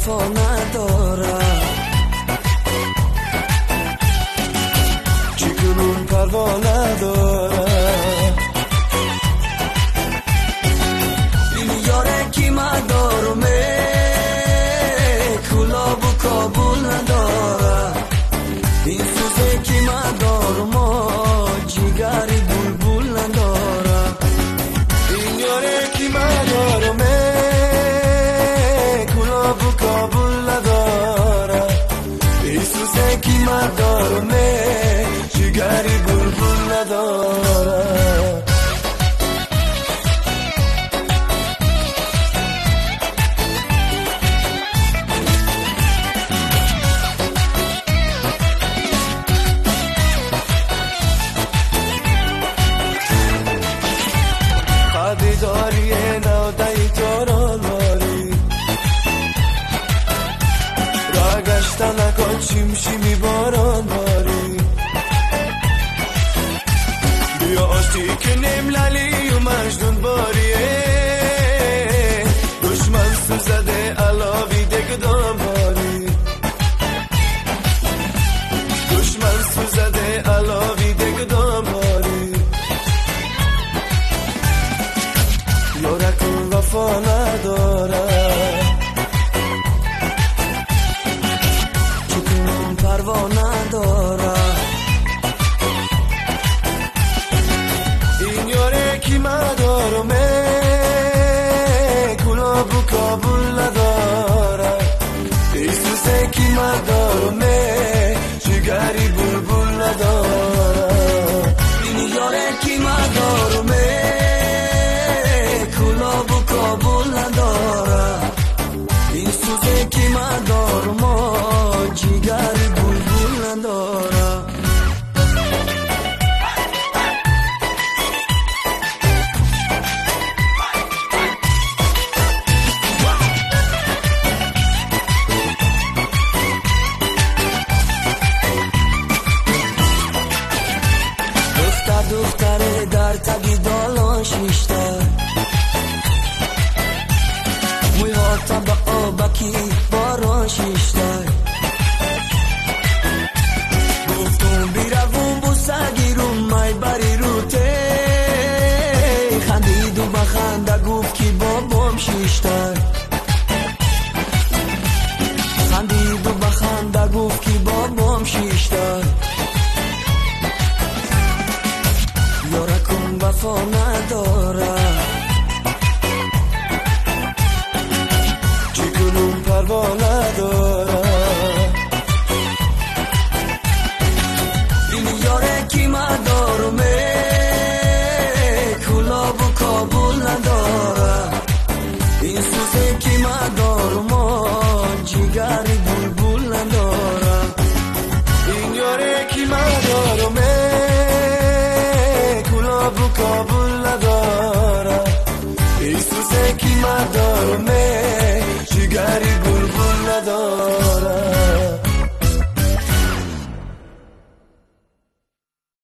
وفا ندارم، چیکنون پروا ندارم. این یاره کی مدارمه کلاب و کابل ندارم. این سوزه کی مدارم جیگری بلبل ندارم. این یاره کی مدارمه کلاب و کابل ندارم. این سوزه کی مدارمه جیگری بلبل ندارم. خریداری نادایی جاران واری را گشتن نکن شیمی باران واری. بیا آشتی کنیم لالی و مجنون باریه دشمن سوزده علاوی دگدام باری. دشمن سوزده علاوی دگدام باری. یارکون وفا ندارم، چیکنون پروا ندارم. این یاره کی مدارمه کلاب و کابل ندارم. این سوزه کی مدارمه جیگری بلبل ندارم. این یاره کی مدارمه کلاب و کابل ندارم. این سوزه کی مدارم جیگری بلبل ندارم. دختره در تگی دالان شیشتر موی هاتم با آبکی باران شیشتر. گفتم بیروون بو سگی رو مای بری رو ته خندید و بخنده گفت کی بابام شیشتر. خندید و بخنده گفت کی بابام شیشتر. یارکون وفا ندارم، چیکنون پروا ندارم. این یاره کی مدارمه کلاب و کابل ندارم. این سوزه کی مدارم جیگری بلبل ندارم. این یاره کی مدارمه کلاب و کابل ندارم. این سوزه کی مدارمه